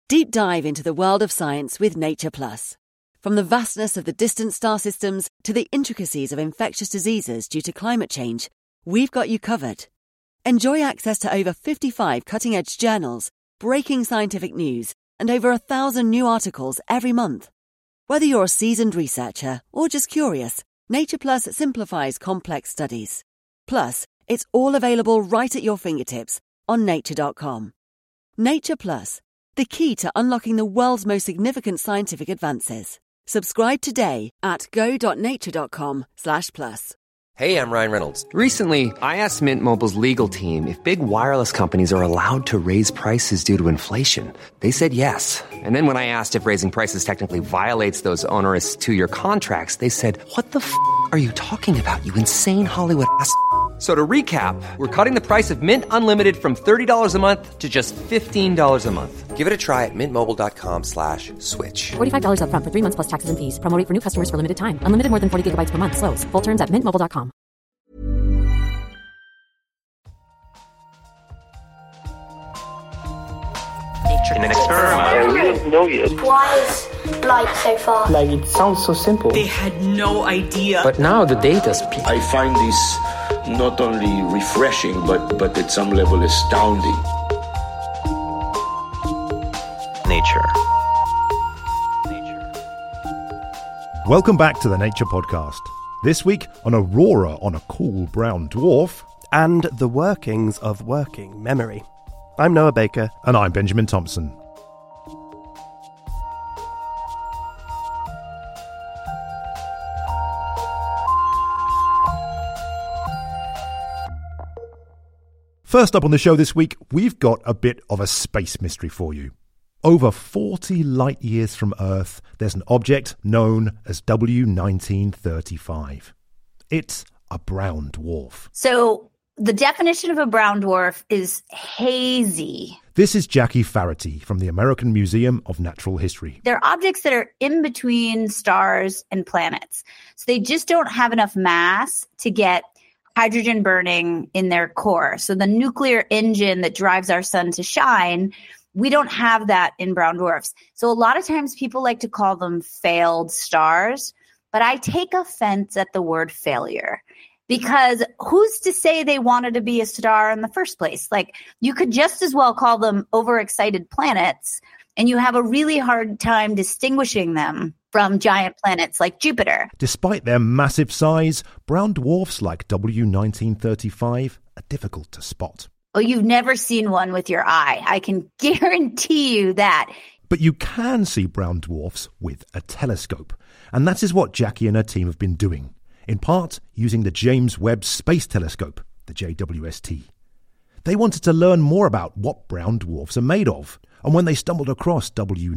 Deep dive into the world of science with Nature Plus. From the vastness of the distant star systems to the intricacies of infectious diseases due to climate change, we've got you covered. Enjoy access to over 55 cutting-edge journals, breaking scientific news, and over 1,000 new articles every month. Whether you're a seasoned researcher or just curious, Nature Plus simplifies complex studies. Plus, it's all available right at your fingertips on nature.com. Nature Plus, the key to unlocking the world's most significant scientific advances. Subscribe today at go.nature.com/plus. Hey, I'm Ryan Reynolds. Recently, I asked Mint Mobile's legal team if big wireless companies are allowed to raise prices due to inflation. They said yes. And then when I asked if raising prices technically violates those onerous two-year contracts, they said, "What the f*** are you talking about, you insane Hollywood ass?" So to recap, we're cutting the price of Mint Unlimited from $30 a month to just $15 a month. Give it a try at mintmobile.com/switch. $45 up front for 3 months plus taxes and fees. Promo rate for new customers for limited time. Unlimited more than 40 gigabytes per month. Slows full terms at mintmobile.com. An experiment. We don't know yet. Why is light so far? Like, it sounds so simple. They had no idea. But now the data speaks. I find this not only refreshing, but at some level astounding. Nature. Welcome back to the Nature Podcast. This week, an aurora on a cool brown dwarf. And the workings of working memory. I'm Noah Baker. And I'm Benjamin Thompson. First up on the show this week, we've got a bit of a space mystery for you. Over 40 light years from Earth, there's an object known as W1935. It's a brown dwarf. So the definition of a brown dwarf is hazy. This is Jackie Farity from the American Museum of Natural History. They're objects that are in between stars and planets. So they just don't have enough mass to get hydrogen burning in their core. So the nuclear engine that drives our sun to shine, we don't have that in brown dwarfs. So a lot of times people like to call them failed stars, but I take offense at the word failure. Because who's to say they wanted to be a star in the first place? Like, you could just as well call them overexcited planets, and you have a really hard time distinguishing them from giant planets like Jupiter. Despite their massive size, brown dwarfs like W1935 are difficult to spot. Oh, you've never seen one with your eye. I can guarantee you that. But you can see brown dwarfs with a telescope. And that is what Jackie and her team have been doing. In part, using the James Webb Space Telescope, the JWST. They wanted to learn more about what brown dwarfs are made of. And when they stumbled across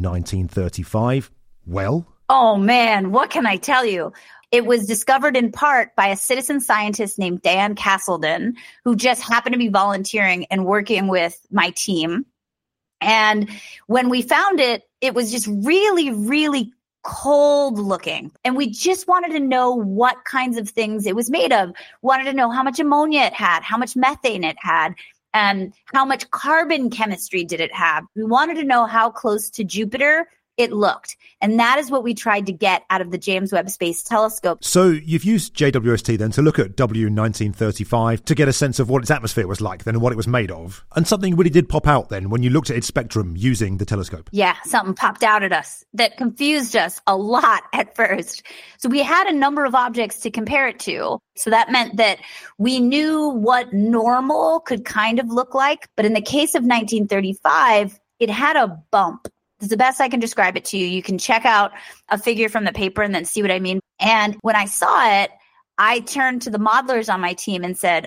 W1935, well... Oh man, what can I tell you? It was discovered in part by a citizen scientist named Dan Castledon, who just happened to be volunteering and working with my team. And when we found it, it was just really, really cold looking. And we just wanted to know what kinds of things it was made of. Wanted to know how much ammonia it had, how much methane it had, and how much carbon chemistry did it have. We wanted to know how close to Jupiter it looked. And that is what we tried to get out of the James Webb Space Telescope. So you've used JWST then to look at W1935 to get a sense of what its atmosphere was like then and what it was made of. And something really did pop out then when you looked at its spectrum using the telescope. Yeah, something popped out at us that confused us a lot at first. So we had a number of objects to compare it to. So that meant that we knew what normal could kind of look like. But in the case of 1935, it had a bump. It's the best I can describe it to you. You can check out a figure from the paper and then see what I mean. And when I saw it, I turned to the modelers on my team and said,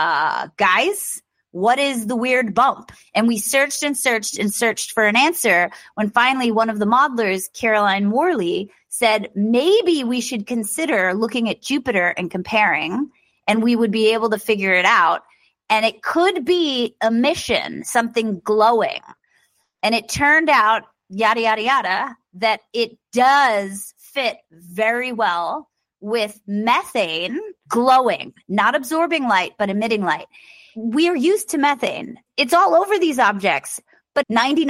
guys, what is the weird bump? And we searched and searched and searched for an answer when finally one of the modelers, Caroline Morley, said, maybe we should consider looking at Jupiter and comparing, and we would be able to figure it out. And it could be emission, something glowing. And it turned out, yada, yada, yada, that it does fit very well with methane glowing, not absorbing light, but emitting light. We are used to methane. It's all over these objects, but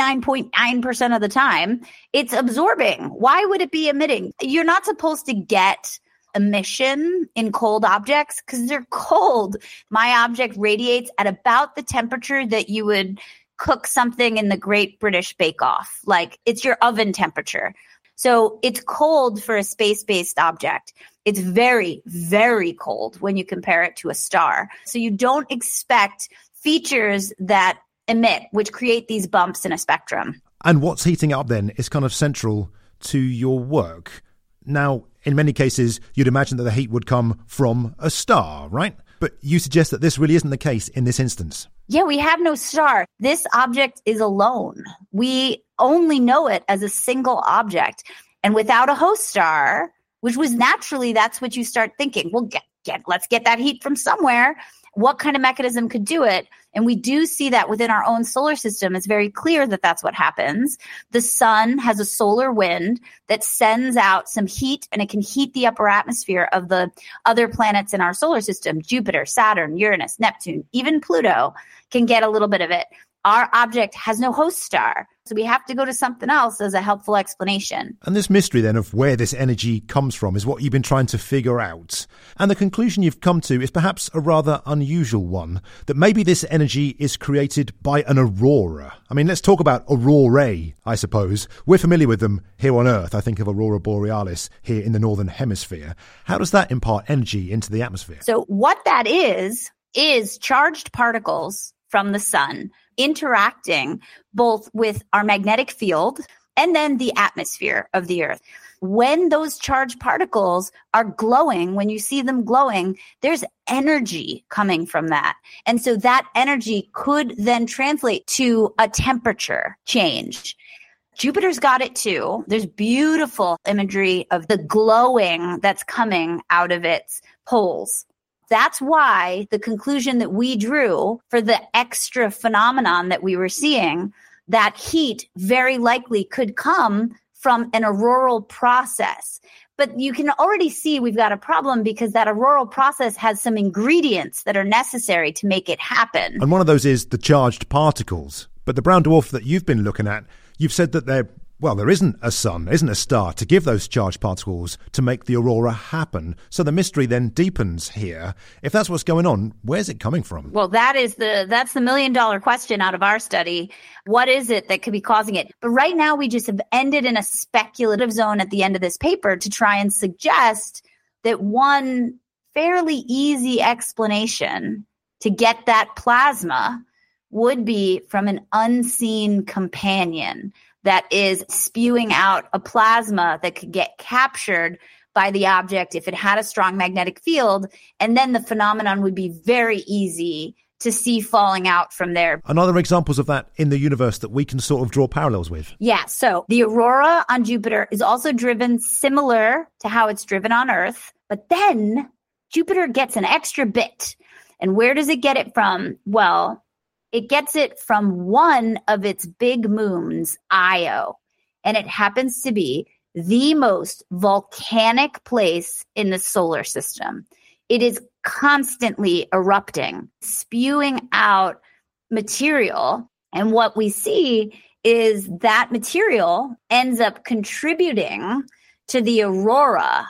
99.9% of the time, it's absorbing. Why would it be emitting? You're not supposed to get emission in cold objects because they're cold. My object radiates at about the temperature that you would cook something in the Great British Bake Off. Like, it's your oven temperature. So it's cold for a space-based object. It's very, very cold when you compare it to a star. So you don't expect features that emit, which create these bumps in a spectrum. And what's heating up then is kind of central to your work. Now, in many cases, you'd imagine that the heat would come from a star, right? But you suggest that this really isn't the case in this instance. Yeah, we have no star. This object is alone. We only know it as a single object. And without a host star, which was naturally, that's what you start thinking. Well, let's get that heat from somewhere. What kind of mechanism could do it? And we do see that within our own solar system. It's very clear that that's what happens. The sun has a solar wind that sends out some heat, and it can heat the upper atmosphere of the other planets in our solar system. Jupiter, Saturn, Uranus, Neptune, even Pluto can get a little bit of it. Our object has no host star, so we have to go to something else as a helpful explanation. And this mystery then of where this energy comes from is what you've been trying to figure out. And the conclusion you've come to is perhaps a rather unusual one, that maybe this energy is created by an aurora. I mean, let's talk about aurorae, I suppose. We're familiar with them here on Earth. I think of Aurora Borealis here in the Northern Hemisphere. How does that impart energy into the atmosphere? So what that is charged particles from the sun interacting both with our magnetic field and then the atmosphere of the Earth. When those charged particles are glowing, when you see them glowing, there's energy coming from that. And so that energy could then translate to a temperature change. Jupiter's got it too. There's beautiful imagery of the glowing that's coming out of its poles. That's why the conclusion that we drew for the extra phenomenon that we were seeing, that heat very likely could come from an auroral process. But you can already see we've got a problem because that auroral process has some ingredients that are necessary to make it happen. And one of those is the charged particles. But the brown dwarf that you've been looking at, you've said that there isn't a sun, isn't a star to give those charged particles to make the aurora happen. So the mystery then deepens here. If that's what's going on, where's it coming from? Well, that's the $1 million question out of our study. What is it that could be causing it? But right now we just have ended in a speculative zone at the end of this paper to try and suggest that one fairly easy explanation to get that plasma would be from an unseen companion that is spewing out a plasma that could get captured by the object if it had a strong magnetic field, and then the phenomenon would be very easy to see falling out from there. And other examples of that in the universe that we can sort of draw parallels with? Yeah, so the aurora on Jupiter is also driven similar to how it's driven on Earth, but then Jupiter gets an extra bit. And where does it get it from? Well, it gets it from one of its big moons, Io, and it happens to be the most volcanic place in the solar system. It is constantly erupting, spewing out material, and what we see is that material ends up contributing to the aurora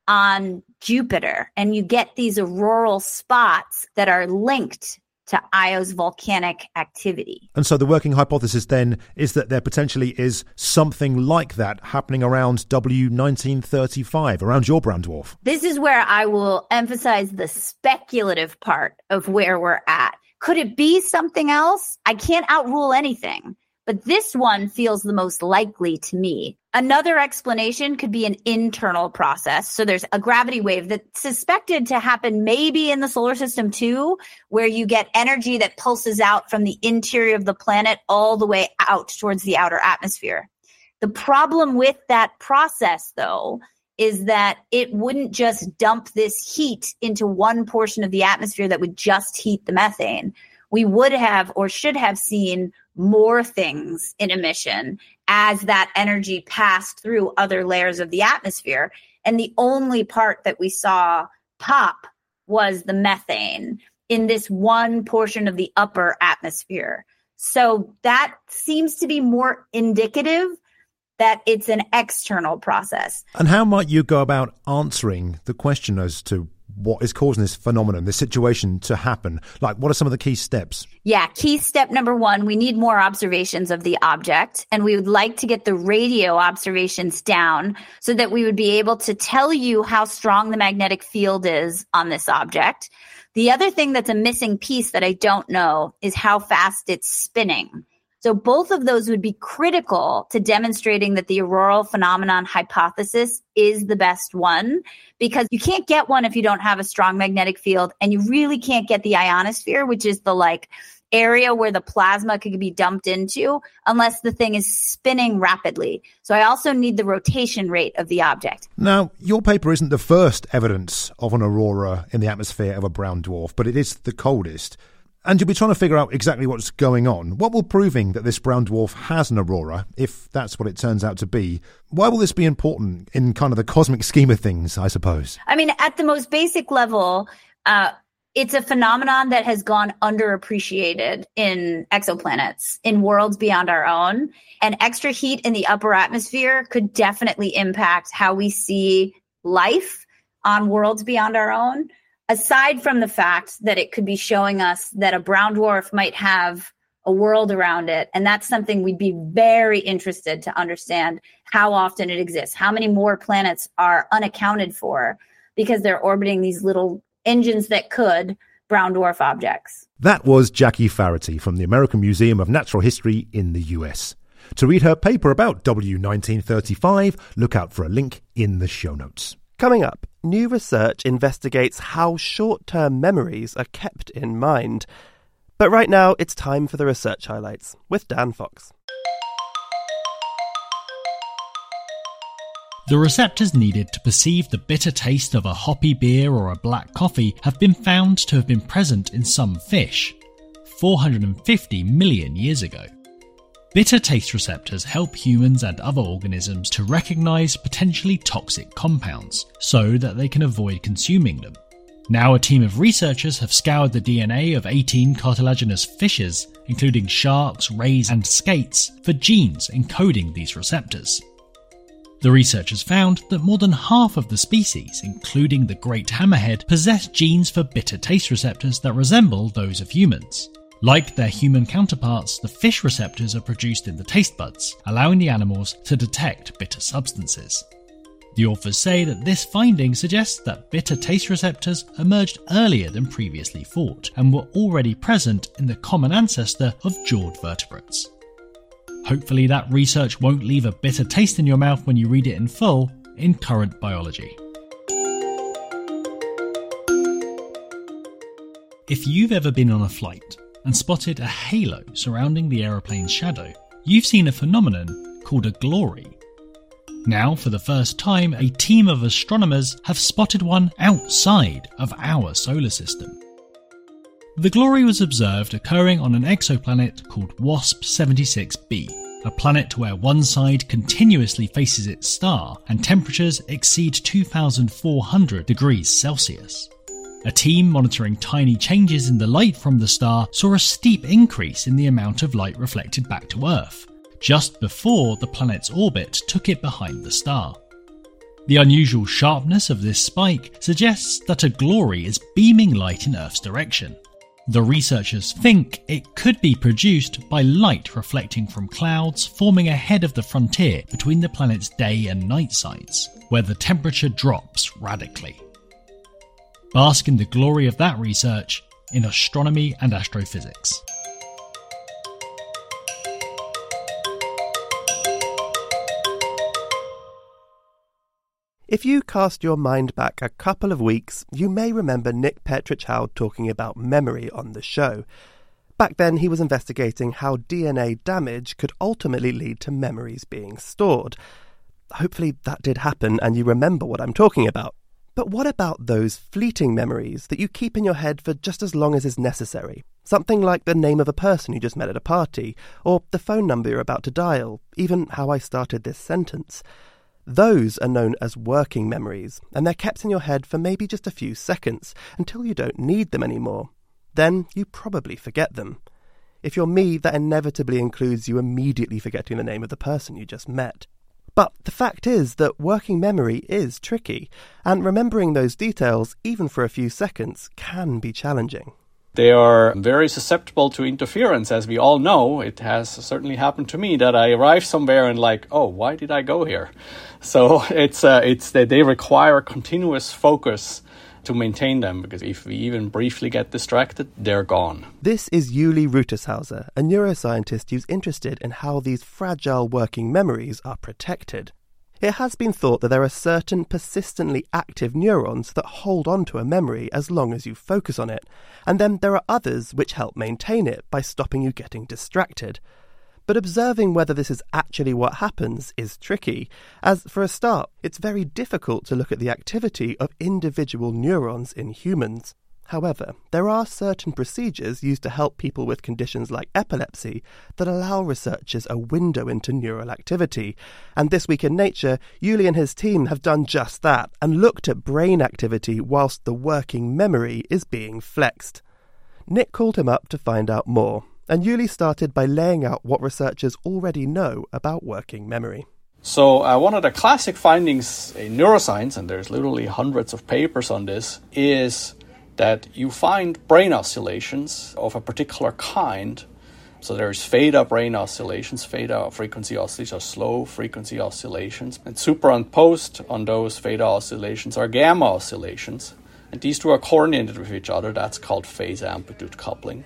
on Jupiter, and you get these auroral spots that are linked to Io's volcanic activity. And so the working hypothesis then is that there potentially is something like that happening around W1935, around your brown dwarf. This is where I will emphasize the speculative part of where we're at. Could it be something else? I can't outrule anything, but this one feels the most likely to me. Another explanation could be an internal process. So there's a gravity wave that's suspected to happen maybe in the solar system too, where you get energy that pulses out from the interior of the planet all the way out towards the outer atmosphere. The problem with that process, though, is that it wouldn't just dump this heat into one portion of the atmosphere that would just heat the methane. We would have or should have seen more things in emission as that energy passed through other layers of the atmosphere. And the only part that we saw pop was the methane in this one portion of the upper atmosphere. So that seems to be more indicative that it's an external process. And how might you go about answering the question as to what is causing this phenomenon, this situation to happen? Like, what are some of the key steps? Yeah, key step number 1, we need more observations of the object, and we would like to get the radio observations down so that we would be able to tell you how strong the magnetic field is on this object. The other thing that's a missing piece that I don't know is how fast it's spinning. So both of those would be critical to demonstrating that the auroral phenomenon hypothesis is the best one, because you can't get one if you don't have a strong magnetic field, and you really can't get the ionosphere, which is the area where the plasma could be dumped into, unless the thing is spinning rapidly. So I also need the rotation rate of the object. Now, your paper isn't the first evidence of an aurora in the atmosphere of a brown dwarf, but it is the coldest. And you'll be trying to figure out exactly what's going on. What will proving that this brown dwarf has an aurora, if that's what it turns out to be, why will this be important in kind of the cosmic scheme of things, I suppose? I mean, at the most basic level, it's a phenomenon that has gone underappreciated in exoplanets, in worlds beyond our own. And extra heat in the upper atmosphere could definitely impact how we see life on worlds beyond our own. Aside from the fact that it could be showing us that a brown dwarf might have a world around it, and that's something we'd be very interested to understand how often it exists, how many more planets are unaccounted for because they're orbiting these little engines that could brown dwarf objects. That was Jackie Faraty from the American Museum of Natural History in the US. To read her paper about W1935, look out for a link in the show notes. Coming up, new research investigates how short-term memories are kept in mind. But right now, it's time for the research highlights with Dan Fox. The receptors needed to perceive the bitter taste of a hoppy beer or a black coffee have been found to have been present in some fish 450 million years ago. Bitter taste receptors help humans and other organisms to recognise potentially toxic compounds so that they can avoid consuming them. Now a team of researchers have scoured the DNA of 18 cartilaginous fishes, including sharks, rays and skates, for genes encoding these receptors. The researchers found that more than half of the species, including the great hammerhead, possess genes for bitter taste receptors that resemble those of humans. Like their human counterparts, the fish receptors are produced in the taste buds, allowing the animals to detect bitter substances. The authors say that this finding suggests that bitter taste receptors emerged earlier than previously thought and were already present in the common ancestor of jawed vertebrates. Hopefully that research won't leave a bitter taste in your mouth when you read it in full in Current Biology. If you've ever been on a flight and spotted a halo surrounding the aeroplane's shadow, you've seen a phenomenon called a glory. Now, for the first time, a team of astronomers have spotted one outside of our solar system. The glory was observed occurring on an exoplanet called WASP-76b, a planet where one side continuously faces its star and temperatures exceed 2,400 degrees Celsius. A team monitoring tiny changes in the light from the star saw a steep increase in the amount of light reflected back to Earth, just before the planet's orbit took it behind the star. The unusual sharpness of this spike suggests that a glory is beaming light in Earth's direction. The researchers think it could be produced by light reflecting from clouds forming ahead of the frontier between the planet's day and night sides, where the temperature drops radically. Bask in the glory of that research in Astronomy and Astrophysics. If you cast your mind back a couple of weeks, you may remember Nick Petrichau talking about memory on the show. Back then, he was investigating how DNA damage could ultimately lead to memories being stored. Hopefully that did happen and you remember what I'm talking about. But what about those fleeting memories that you keep in your head for just as long as is necessary? Something like the name of a person you just met at a party, or the phone number you're about to dial, even how I started this sentence. Those are known as working memories, and they're kept in your head for maybe just a few seconds, until you don't need them anymore. Then you probably forget them. If you're me, that inevitably includes you immediately forgetting the name of the person you just met. But the fact is that working memory is tricky, and remembering those details, even for a few seconds, can be challenging. They are very susceptible to interference, as we all know. It has certainly happened to me that I arrive somewhere and oh, why did I go here? So it's that they require continuous focus to maintain them, because if we even briefly get distracted, they're gone. This is Uli Rütershauser, a neuroscientist who's interested in how these fragile working memories are protected. It has been thought that there are certain persistently active neurons that hold on to a memory as long as you focus on it, and then there are others which help maintain it by stopping you getting distracted. But observing whether this is actually what happens is tricky, as for a start, it's very difficult to look at the activity of individual neurons in humans. However, there are certain procedures used to help people with conditions like epilepsy that allow researchers a window into neural activity. And this week in Nature, Uli and his team have done just that and looked at brain activity whilst the working memory is being flexed. Nick called him up to find out more, and Uli started by laying out what researchers already know about working memory. So one of the classic findings in neuroscience, and there's literally hundreds of papers on this, is that you find brain oscillations of a particular kind. So there's theta brain oscillations, theta frequency oscillations are slow frequency oscillations, and superimposed on those theta oscillations are gamma oscillations. And these two are coordinated with each other. That's called phase-amplitude coupling.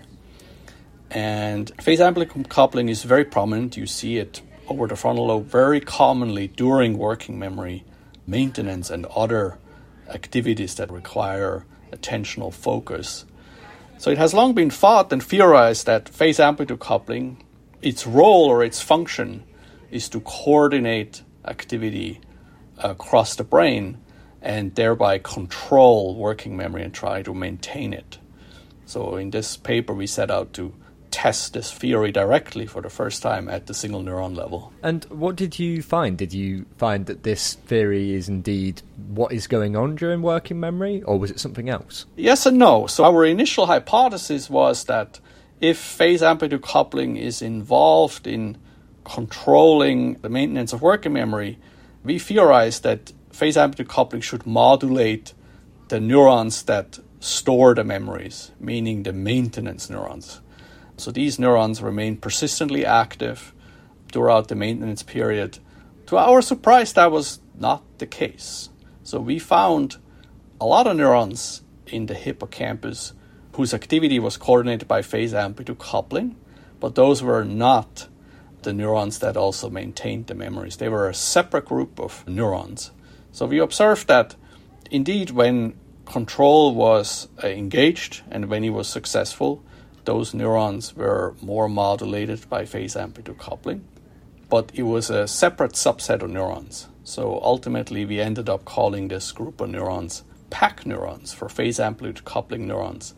And phase-amplitude coupling is very prominent. You see it over the frontal lobe very commonly during working memory maintenance and other activities that require attentional focus. So it has long been thought and theorized that phase-amplitude coupling, its role or its function is to coordinate activity across the brain and thereby control working memory and try to maintain it. So in this paper we set out to test this theory directly for the first time at the single neuron level. And what did you find? Did you find that this theory is indeed what is going on during working memory, or was it something else? Yes and no. So our initial hypothesis was that if phase-amplitude coupling is involved in controlling the maintenance of working memory, we theorized that phase-amplitude coupling should modulate the neurons that store the memories, meaning the maintenance neurons. So these neurons remain persistently active throughout the maintenance period. To our surprise, that was not the case. So we found a lot of neurons in the hippocampus whose activity was coordinated by phase-amplitude coupling, but those were not the neurons that also maintained the memories. They were a separate group of neurons. So we observed that indeed when control was engaged and when it was successful, those neurons were more modulated by phase-amplitude coupling, but it was a separate subset of neurons. So ultimately, we ended up calling this group of neurons PAC neurons, for phase-amplitude coupling neurons.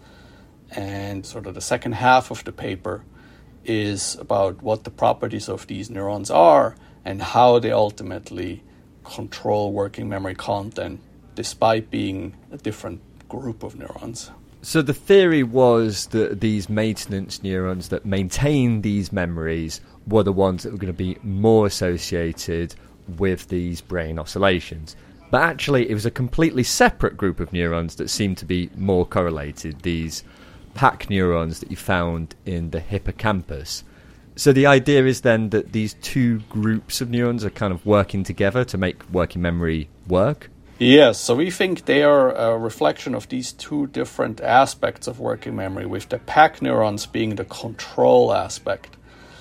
And sort of the second half of the paper is about what the properties of these neurons are and how they ultimately control working memory content, despite being a different group of neurons. So the theory was that these maintenance neurons that maintain these memories were the ones that were going to be more associated with these brain oscillations. But actually, it was a completely separate group of neurons that seemed to be more correlated, these PAC neurons that you found in the hippocampus. So the idea is then that these two groups of neurons are kind of working together to make working memory work? Yes, so we think they are a reflection of these two different aspects of working memory, with the PAC neurons being the control aspect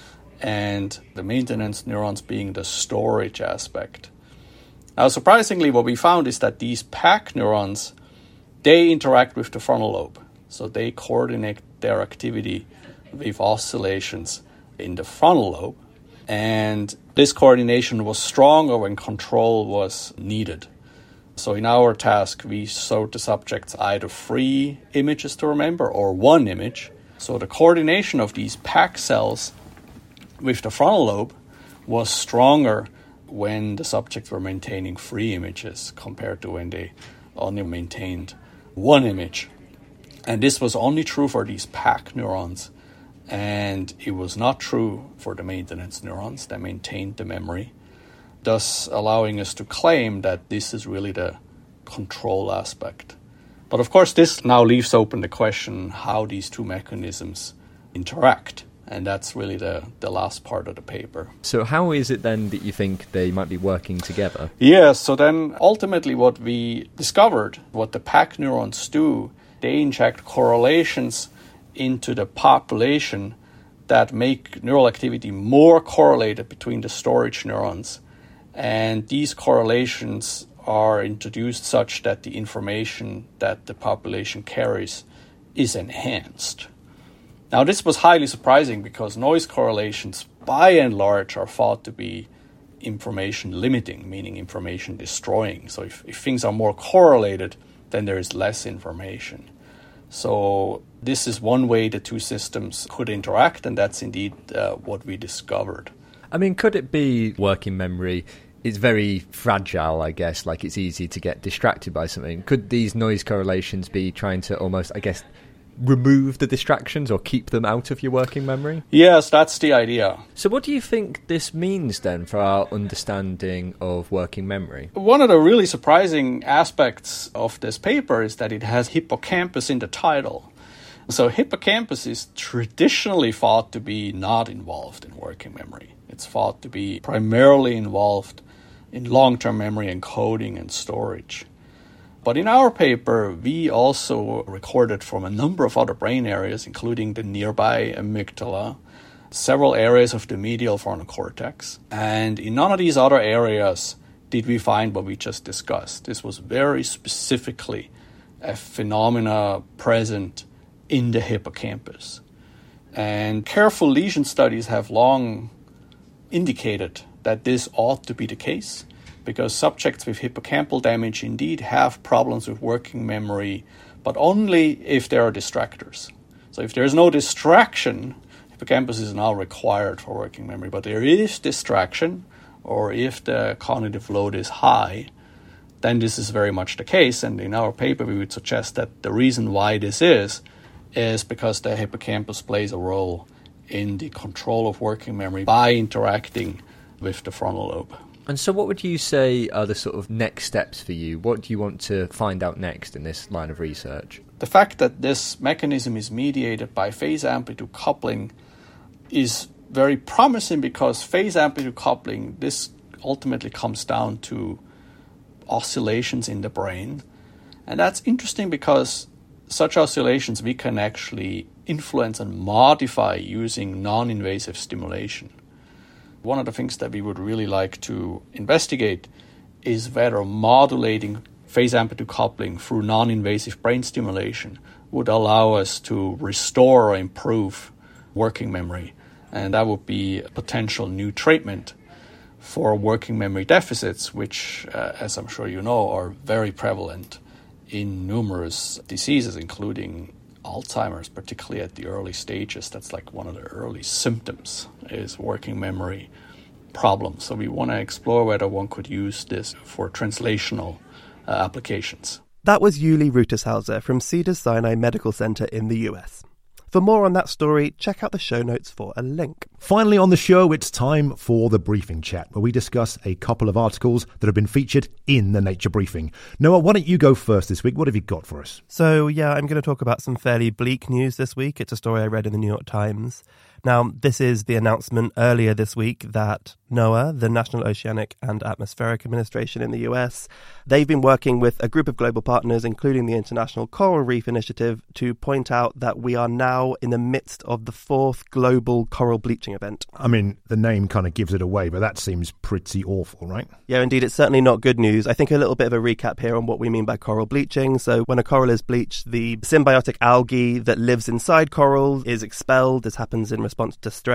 and the maintenance neurons being the storage aspect. Now, surprisingly, what we found is that these PAC neurons, they interact with the frontal lobe. So they coordinate their activity with oscillations in the frontal lobe. And this coordination was stronger when control was needed. So in our task, we showed the subjects either 3 images to remember or 1 image. So the coordination of these PAC cells with the frontal lobe was stronger when the subjects were maintaining 3 images compared to when they only maintained 1 image. And this was only true for these PAC neurons. And it was not true for the maintenance neurons that maintained the memory, thus allowing us to claim that this is really the control aspect. But of course, this now leaves open the question how these two mechanisms interact. And that's really the last part of the paper. So how is it then that you think they might be working together? Yeah, so then ultimately what we discovered, what the PAC neurons do, they inject correlations into the population that make neural activity more correlated between the storage neurons. And these correlations are introduced such that the information that the population carries is enhanced. Now, this was highly surprising because noise correlations, by and large, are thought to be information limiting, meaning information destroying. So if things are more correlated, then there is less information. So this is one way the two systems could interact, and that's indeed what we discovered. I mean, could it be working memory? It's very fragile, I guess, like it's easy to get distracted by something. Could these noise correlations be trying to almost, I guess, remove the distractions or keep them out of your working memory? Yes, that's the idea. So what do you think this means then for our understanding of working memory? One of the really surprising aspects of this paper is that it has hippocampus in the title. So hippocampus is traditionally thought to be not involved in working memory. It's thought to be primarily involved in long-term memory encoding and storage. But in our paper, we also recorded from a number of other brain areas, including the nearby amygdala, several areas of the medial frontal cortex. And in none of these other areas did we find what we just discussed. This was very specifically a phenomena present in the hippocampus. And careful lesion studies have long indicated that this ought to be the case, because subjects with hippocampal damage indeed have problems with working memory, but only if there are distractors. So if there is no distraction, hippocampus is now required for working memory. But there is distraction, or if the cognitive load is high, then this is very much the case. And in our paper, we would suggest that the reason why this is because the hippocampus plays a role in the control of working memory by interacting with the frontal lobe. And so what would you say are the sort of next steps for you? What do you want to find out next in this line of research? The fact that this mechanism is mediated by phase amplitude coupling is very promising, because phase amplitude coupling, this ultimately comes down to oscillations in the brain. And that's interesting because such oscillations we can actually influence and modify using non-invasive stimulation. One of the things that we would really like to investigate is whether modulating phase amplitude coupling through non-invasive brain stimulation would allow us to restore or improve working memory. And that would be a potential new treatment for working memory deficits, which, as I'm sure you know, are very prevalent in numerous diseases, including Alzheimer's, particularly at the early stages. That's like one of the early symptoms, is working memory problems. So we want to explore whether one could use this for translational applications. That was Uli Rütershauser from Cedars-Sinai Medical Center in the US. For more on that story, check out the show notes for a link. Finally on the show, it's time for the Briefing Chat, where we discuss a couple of articles that have been featured in the Nature Briefing. Noah, why don't you go first this week? What have you got for us? So, I'm going to talk about some fairly bleak news this week. It's a story I read in the New York Times. Now, this is the announcement earlier this week that NOAA, the National Oceanic and Atmospheric Administration in the US, they've been working with a group of global partners, including the International Coral Reef Initiative, to point out that we are now in the midst of the 4th global coral bleaching event. I mean, the name kind of gives it away, but that seems pretty awful, right? Yeah, indeed. It's certainly not good news. I think a little bit of a recap here on what we mean by coral bleaching. So when a coral is bleached, the symbiotic algae that lives inside coral is expelled. This happens in response to stress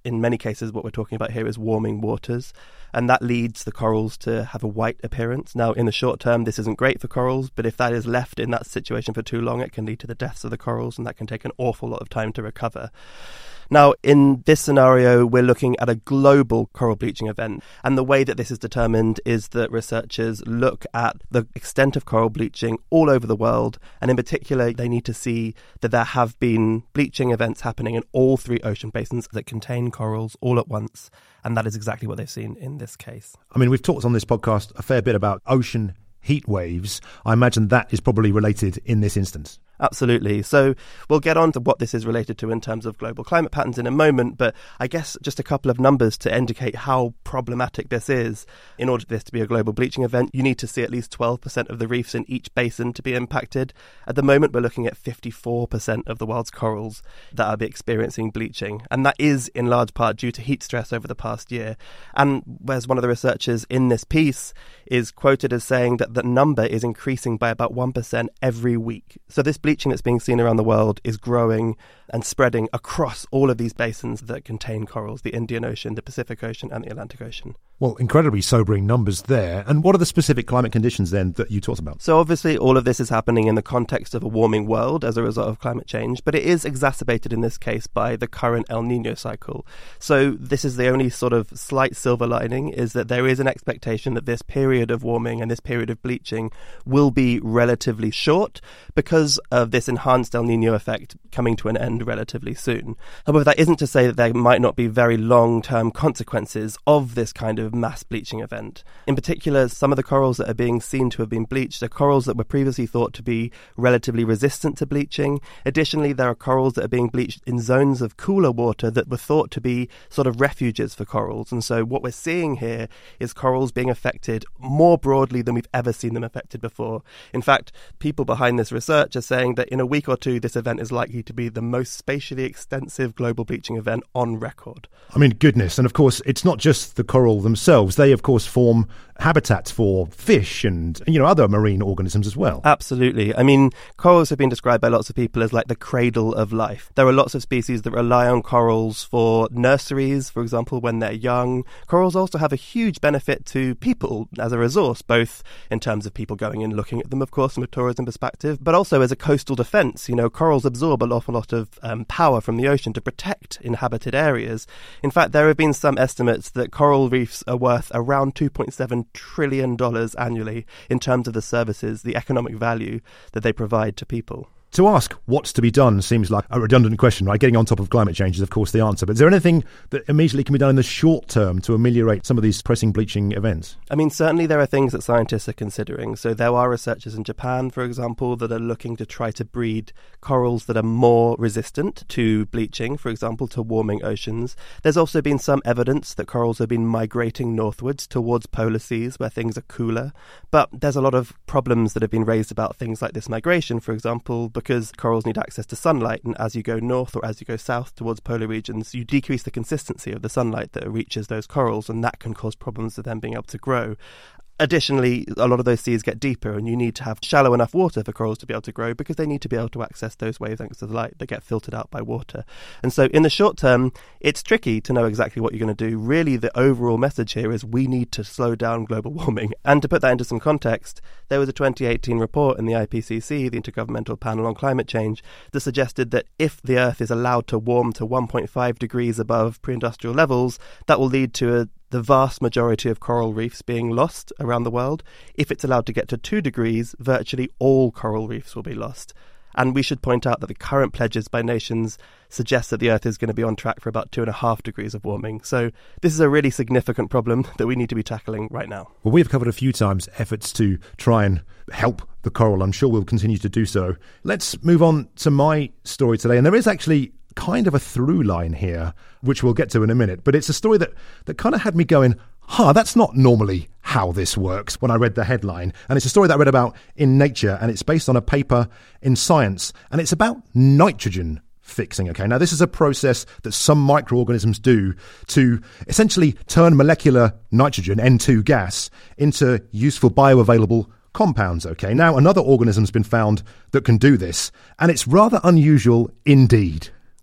in many cases what we're talking about here is warming waters, and that leads the corals to have a white appearance. Now, in the short term, this isn't great for corals, but if that is left in that situation for too long, it can lead to the deaths of the corals, and that can take an awful lot of time to recover. Now, in this scenario, we're looking at a global coral bleaching event. And the way that this is determined is that researchers look at the extent of coral bleaching all over the world. And in particular, they need to see that there have been bleaching events happening in all 3 ocean basins that contain corals all at once. And that is exactly what they've seen in this case. I mean, we've talked on this podcast a fair bit about ocean heat waves. I imagine that is probably related in this instance. Absolutely. So we'll get on to what this is related to in terms of global climate patterns in a moment, but I guess just a couple of numbers to indicate how problematic this is. In order for this to be a global bleaching event, you need to see at least 12% of the reefs in each basin to be impacted. At the moment, we're looking at 54% of the world's corals that are experiencing bleaching, and that is in large part due to heat stress over the past year. And whereas one of the researchers in this piece is quoted as saying that the number is increasing by about 1% every week. So this bleaching that's being seen around the world is growing and spreading across all of these basins that contain corals, the Indian Ocean, the Pacific Ocean and the Atlantic Ocean. Well, incredibly sobering numbers there. And what are the specific climate conditions then that you talked about? So obviously all of this is happening in the context of a warming world as a result of climate change, but it is exacerbated in this case by the current El Nino cycle. So this is the only sort of slight silver lining, is that there is an expectation that this period of warming and this period of bleaching will be relatively short because of this enhanced El Nino effect coming to an end relatively soon. However, that isn't to say that there might not be very long-term consequences of this kind of mass bleaching event. In particular, some of the corals that are being seen to have been bleached are corals that were previously thought to be relatively resistant to bleaching. Additionally, there are corals that are being bleached in zones of cooler water that were thought to be sort of refuges for corals. And so what we're seeing here is corals being affected more broadly than we've ever seen them affected before. In fact, people behind this research are saying that in a week or two, this event is likely to be the most spatially extensive global bleaching event on record. I mean, goodness. And of course, it's not just the coral themselves. They, of course, form habitats for fish and, other marine organisms as well. Absolutely. I mean, corals have been described by lots of people as like the cradle of life. There are lots of species that rely on corals for nurseries, for example, when they're young. Corals also have a huge benefit to people as a resource, both in terms of people going and looking at them, of course, from a tourism perspective, but also as a coastal defense. Corals absorb an awful lot of power from the ocean to protect inhabited areas. In fact, there have been some estimates that coral reefs are worth around $2.7 trillion annually in terms of the services, the economic value that they provide to people. To ask what's to be done seems like a redundant question, right? Getting on top of climate change is, of course, the answer. But is there anything that immediately can be done in the short term to ameliorate some of these pressing bleaching events? I mean, certainly there are things that scientists are considering. So there are researchers in Japan, for example, that are looking to try to breed corals that are more resistant to bleaching, for example, to warming oceans. There's also been some evidence that corals have been migrating northwards towards polar seas where things are cooler. But there's a lot of problems that have been raised about things like this migration, for example, because corals need access to sunlight, and as you go north or as you go south towards polar regions, you decrease the consistency of the sunlight that reaches those corals, and that can cause problems with them being able to grow. Additionally, a lot of those seas get deeper and you need to have shallow enough water for corals to be able to grow because they need to be able to access those wavelengths of light that get filtered out by water. And so in the short term, it's tricky to know exactly what you're going to do. Really, the overall message here is we need to slow down global warming. And to put that into some context, there was a 2018 report in the IPCC, the Intergovernmental Panel on Climate Change, that suggested that if the Earth is allowed to warm to 1.5 degrees above pre-industrial levels, that will lead to the vast majority of coral reefs being lost around the world. If it's allowed to get to 2 degrees, virtually all coral reefs will be lost. And we should point out that the current pledges by nations suggest that the Earth is going to be on track for about 2.5 degrees of warming. So this is a really significant problem that we need to be tackling right now. Well, we've covered a few times efforts to try and help the coral. I'm sure we'll continue to do so. Let's move on to my story today. And there is actually kind of a through line here, which we'll get to in a minute. But it's a story that kind of had me going, that's not normally how this works when I read the headline. And it's a story that I read about in Nature, and it's based on a paper in Science, and it's about nitrogen fixing. Okay, now this is a process that some microorganisms do to essentially turn molecular nitrogen, N2 gas, into useful bioavailable compounds. Okay, now another organism's been found that can do this, and it's rather unusual indeed.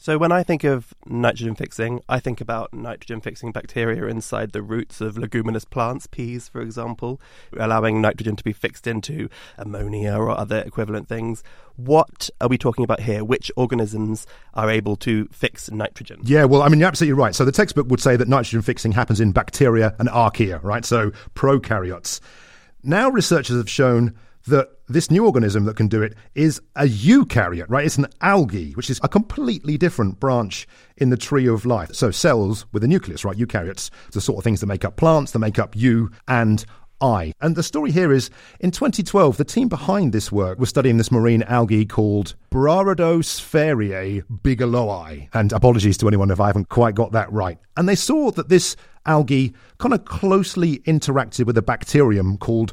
So when I think of nitrogen fixing, I think about nitrogen fixing bacteria inside the roots of leguminous plants, peas, for example, allowing nitrogen to be fixed into ammonia or other equivalent things. What are we talking about here? Which organisms are able to fix nitrogen? Yeah, well, I mean, you're absolutely right. So the textbook would say that nitrogen fixing happens in bacteria and archaea, right? So prokaryotes. Now researchers have shown that this new organism that can do it is a eukaryote, right? It's an algae, which is a completely different branch in the tree of life. So cells with a nucleus, right? Eukaryotes, the sort of things that make up plants, that make up you and I. And the story here is, in 2012, the team behind this work was studying this marine algae called Briareosphaeriae bigelowii. And apologies to anyone if I haven't quite got that right. And they saw that this algae kind of closely interacted with a bacterium called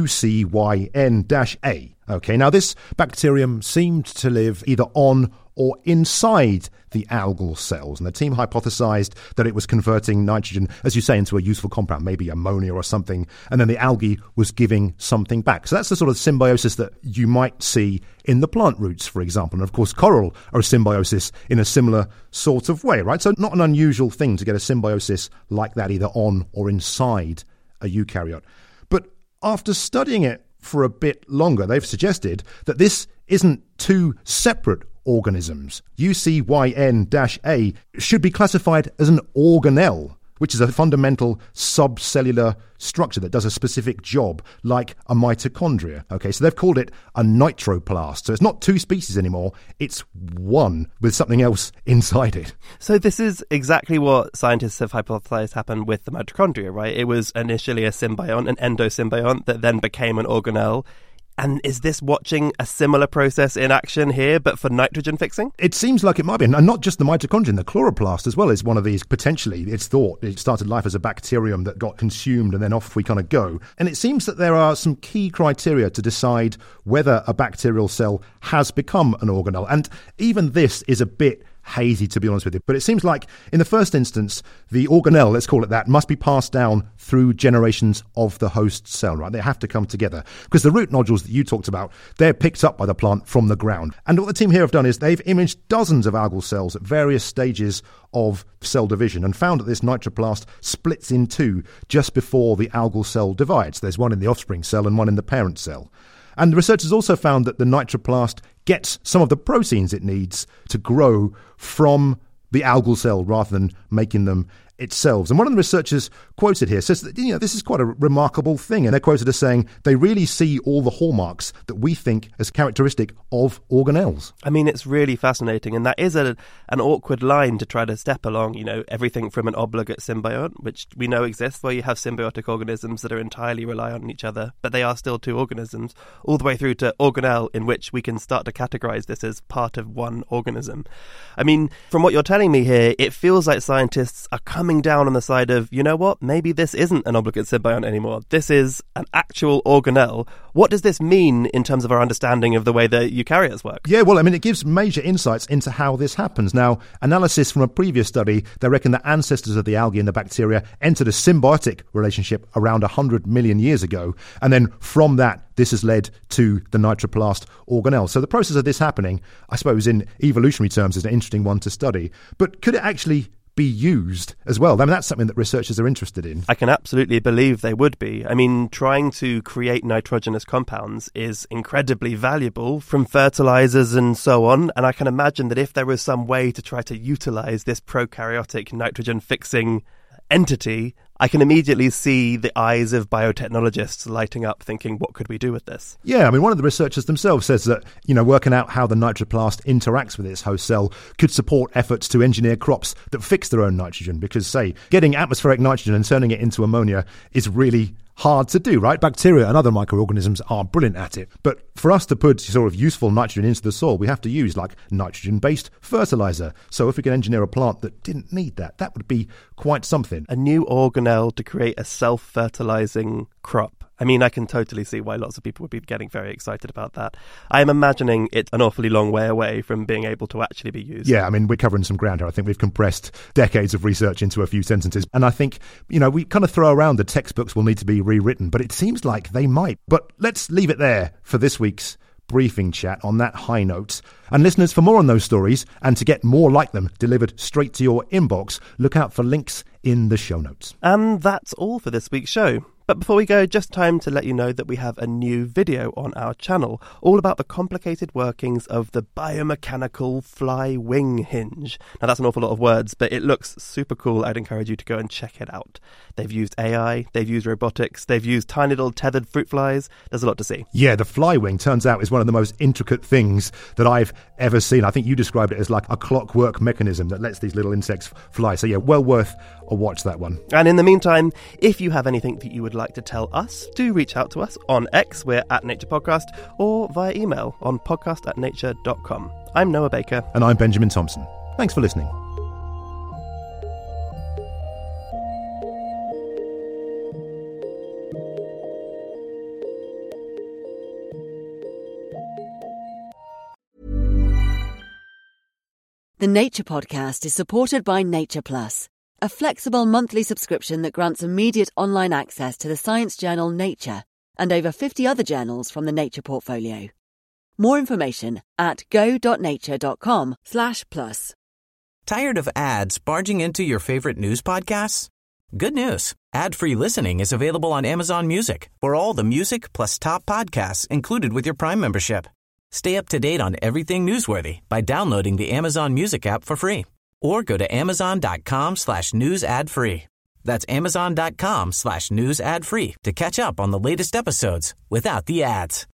UCYN-A. Okay, now this bacterium seemed to live either on or inside the algal cells. And the team hypothesized that it was converting nitrogen, as you say, into a useful compound, maybe ammonia or something, and then the algae was giving something back. So that's the sort of symbiosis that you might see in the plant roots, for example. And of course, coral are a symbiosis in a similar sort of way, right? So not an unusual thing to get a symbiosis like that either on or inside a eukaryote. But after studying it for a bit longer, they've suggested that this isn't two separate organisms. UCYN-A should be classified as an organelle, which is a fundamental subcellular structure that does a specific job, like a mitochondria. Okay, so they've called it a nitroplast. So it's not two species anymore, it's one with something else inside it. So this is exactly what scientists have hypothesized happened with the mitochondria, right? It was initially a symbiont, an endosymbiont, that then became an organelle. And is this watching a similar process in action here, but for nitrogen fixing? It seems like it might be. And not just the mitochondrion, the chloroplast as well is one of these, potentially, it's thought. It started life as a bacterium that got consumed and then off we kind of go. And it seems that there are some key criteria to decide whether a bacterial cell has become an organelle. And even this is a bit hazy, to be honest with you. But it seems like, in the first instance, the organelle, let's call it that, must be passed down through generations of the host cell, right? They have to come together. Because the root nodules that you talked about, they're picked up by the plant from the ground. And what the team here have done is they've imaged dozens of algal cells at various stages of cell division and found that this nitroplast splits in two just before the algal cell divides. There's one in the offspring cell and one in the parent cell. And the researchers also found that the nitroplast gets some of the proteins it needs to grow from the algal cell rather than making them itself. And one of the researchers quoted here says that, this is quite a remarkable thing. And they're quoted as saying they really see all the hallmarks that we think as characteristic of organelles. I mean, it's really fascinating. And that is an awkward line to try to step along, everything from an obligate symbiont, which we know exists, where you have symbiotic organisms that are entirely reliant on each other, but they are still two organisms, all the way through to organelle, in which we can start to categorize this as part of one organism. I mean, from what you're telling me here, it feels like scientists are coming down on the side of, you know what, maybe this isn't an obligate symbiont anymore. This is an actual organelle. What does this mean in terms of our understanding of the way that eukaryotes work? Yeah, well, I mean, it gives major insights into how this happens. Now, analysis from a previous study, they reckon that ancestors of the algae and the bacteria entered a symbiotic relationship around 100 million years ago. And then from that, this has led to the nitroplast organelle. So the process of this happening, I suppose, in evolutionary terms, is an interesting one to study. But could it actually be used as well? I mean, that's something that researchers are interested in. I can absolutely believe they would be. I mean, trying to create nitrogenous compounds is incredibly valuable, from fertilizers and so on. And I can imagine that if there was some way to try to utilize this prokaryotic nitrogen-fixing entity, I can immediately see the eyes of biotechnologists lighting up thinking, what could we do with this? Yeah, I mean, one of the researchers themselves says that, working out how the nitroplast interacts with its host cell could support efforts to engineer crops that fix their own nitrogen. Because, say, getting atmospheric nitrogen and turning it into ammonia is really hard to do, right? Bacteria and other microorganisms are brilliant at it. But for us to put sort of useful nitrogen into the soil, we have to use like nitrogen-based fertilizer. So if we can engineer a plant that didn't need that, that would be quite something. A new organelle to create a self-fertilizing crop. I mean, I can totally see why lots of people would be getting very excited about that. I'm imagining it's an awfully long way away from being able to actually be used. Yeah, I mean, we're covering some ground here. I think we've compressed decades of research into a few sentences. And I think, we kind of throw around the textbooks will need to be rewritten, but it seems like they might. But let's leave it there for this week's briefing chat on that high note. And listeners, for more on those stories and to get more like them delivered straight to your inbox, look out for links in the show notes. And that's all for this week's show. But before we go, just time to let you know that we have a new video on our channel, all about the complicated workings of the biomechanical fly wing hinge. Now that's an awful lot of words, but it looks super cool. I'd encourage you to go and check it out. They've used AI, they've used robotics, they've used tiny little tethered fruit flies. There's a lot to see. Yeah, the fly wing turns out is one of the most intricate things that I've ever seen. I think you described it as like a clockwork mechanism that lets these little insects fly. So yeah, well worth a watch, that one. And in the meantime, if you have anything that you would like to tell us, do reach out to us on X, we're at Nature Podcast, or via email on podcast@nature.com. I'm Noah Baker. And I'm Benjamin Thompson. Thanks for listening. The Nature Podcast is supported by Nature Plus, a flexible monthly subscription that grants immediate online access to the science journal Nature and over 50 other journals from the Nature portfolio. More information at go.nature.com/plus. Tired of ads barging into your favorite news podcasts? Good news. Ad-free listening is available on Amazon Music for all the music plus top podcasts included with your Prime membership. Stay up to date on everything newsworthy by downloading the Amazon Music app for free or go to amazon.com/news ad free. That's amazon.com/news ad free to catch up on the latest episodes without the ads.